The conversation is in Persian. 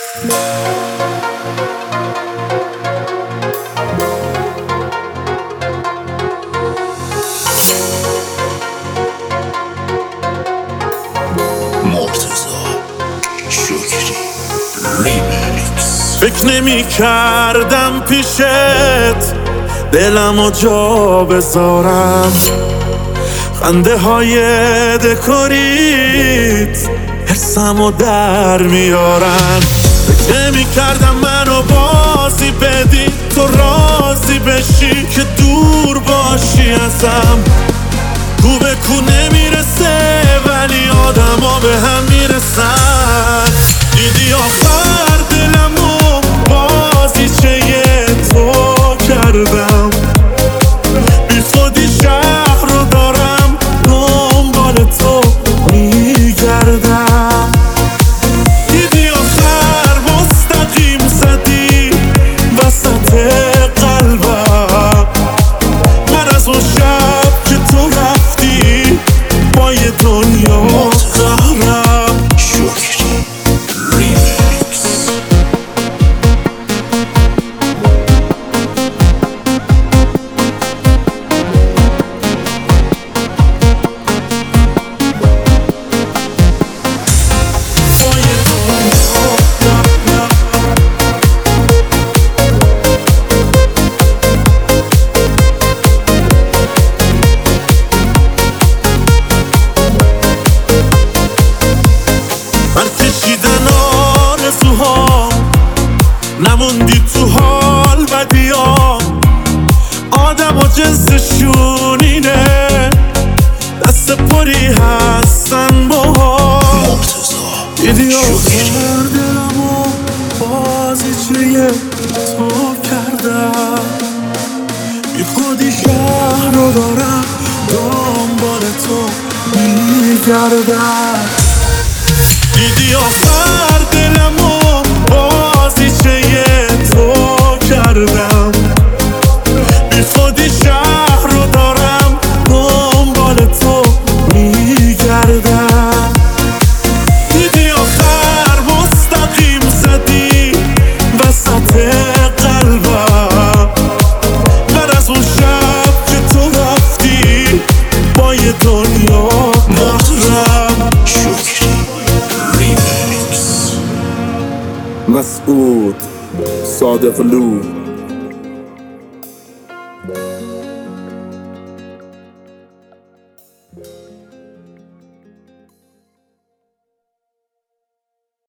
فکر نمی کردم پیشت دلمو جا بذارم، خنده های دکوریت حسمو در میارن. فکر نمی کردم منو بازی بدی، تو راضی بشی که دور باشی ازم. کو به کو نمیرسه ولی آدما به هم میرسن. دیدی آخر دلمو بازیچه تو کردم، بی خودی شهر رو دارم دنبال تو میگردم. دیدی آخر مستقیم زدی وسط قلبم، من از اون شب که تو رفتی با یه دنیا قهرم. نموندی تو حال بدیام، آدم و جنسشون اینه، دست پری هستن با هم. دیدی آخر دلمو بازیچه تو کردم، بی خودی شهر رو دارم دنبال تو میگردم. دیدی آخر دلمو بازیچه تو کردم، بی خودی شهر رو دارم دنبال تو میگردم. دیدی آخر مستقیم زدی وسط قلبم، من از اون شب که تو رفتی با یه دنیا قهرم. مسعود صادقلو